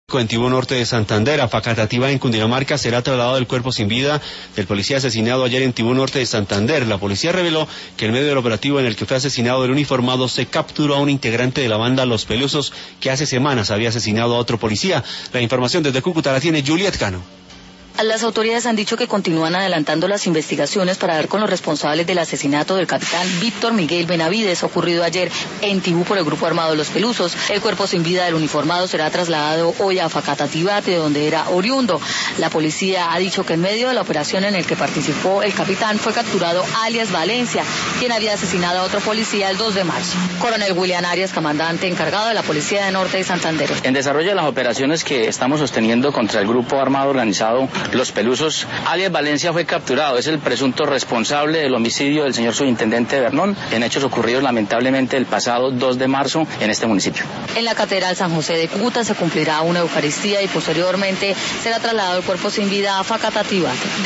En Tibú Norte de Santander, a Facatativá en Cundinamarca, será trasladado el cuerpo sin vida del policía asesinado ayer en Tibú Norte de Santander. La policía reveló que en medio del operativo en el que fue asesinado el uniformado se capturó a un integrante de la banda Los Pelusos que hace semanas había asesinado a otro policía. La información desde Cúcuta la tiene Juliet Cano. Las autoridades han dicho que continúan adelantando las investigaciones para dar con los responsables del asesinato del capitán Víctor Miguel Benavides, ocurrido ayer en Tibú por el grupo armado Los Pelusos. El cuerpo sin vida del uniformado será trasladado hoy a Facatativá, de donde era oriundo. La policía ha dicho que en medio de la operación en el que participó el capitán fue capturado alias Valencia, quien había asesinado a otro policía el 2 de marzo. Coronel William Arias, comandante encargado de la Policía de Norte de Santander. En desarrollo de las operaciones que estamos sosteniendo contra el grupo armado organizado Los Pelusos, alias Valencia fue capturado. Es el presunto responsable del homicidio del señor subintendente Bernón, en hechos ocurridos lamentablemente el pasado 2 de marzo en este municipio. En la Catedral San José de Cúcuta se cumplirá una Eucaristía y posteriormente será trasladado el cuerpo sin vida a Facatativá.